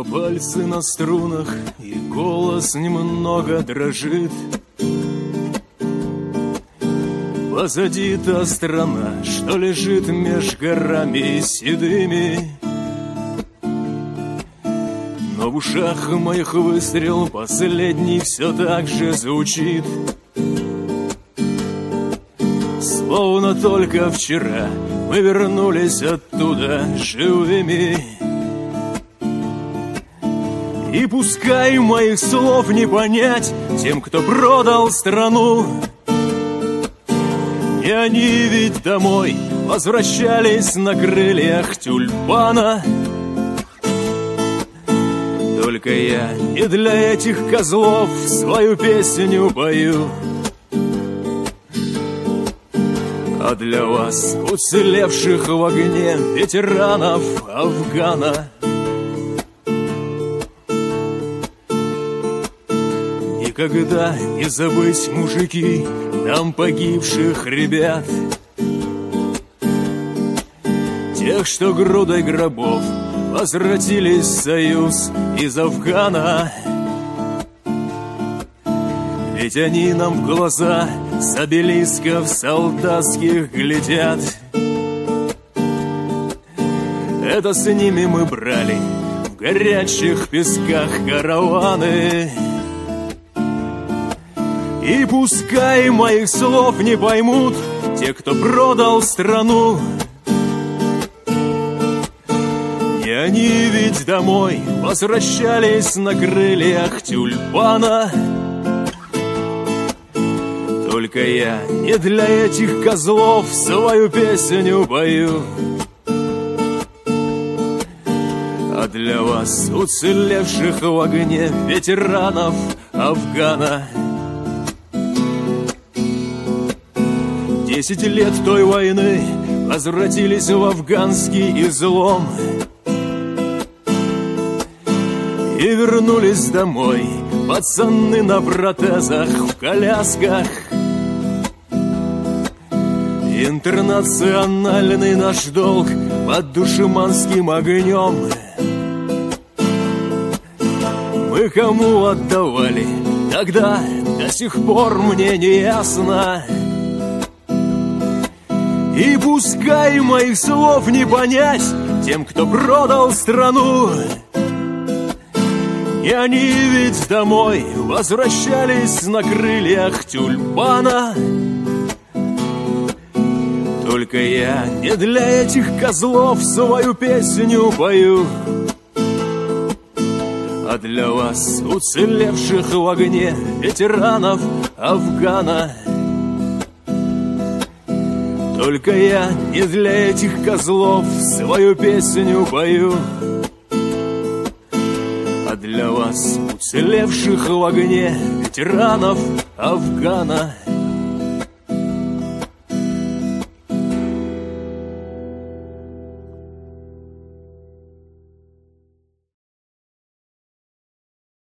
пальцы на струнах, и голос немного дрожит. Позади та страна, что лежит меж горами седыми. Но в ушах моих выстрел последний все так же звучит. Словно только вчера мы вернулись оттуда живыми. И пускай моих слов не понять тем, кто продал страну, и они ведь домой возвращались на крыльях тюльпана. Только я не для этих козлов свою песню пою, а для вас, уцелевших в огне ветеранов Афгана. Никогда не забыть, мужики, нам погибших ребят, тех, что грудой гробов возвратились в Союз из Афгана. Ведь они нам в глаза с обелисков солдатских глядят. Это с ними мы брали в горячих песках караваны. И пускай моих слов не поймут те, кто продал страну, и они ведь домой возвращались на крыльях тюльпана. Только я не для этих козлов свою песню пою, а для вас, уцелевших в огне ветеранов Афгана. 10 лет той войны возвратились в афганский излом и вернулись домой пацаны на протезах, в колясках. Интернациональный наш долг под душманским огнем мы кому отдавали тогда, до сих пор мне не ясно. И пускай моих слов не понять тем, кто продал страну, и они ведь домой возвращались на крыльях тюльпана. Только я не для этих козлов свою песню пою, а для вас, уцелевших в огне ветеранов Афгана. Только я не для этих козлов свою песню пою, а для вас, уцелевших в огне ветеранов Афгана.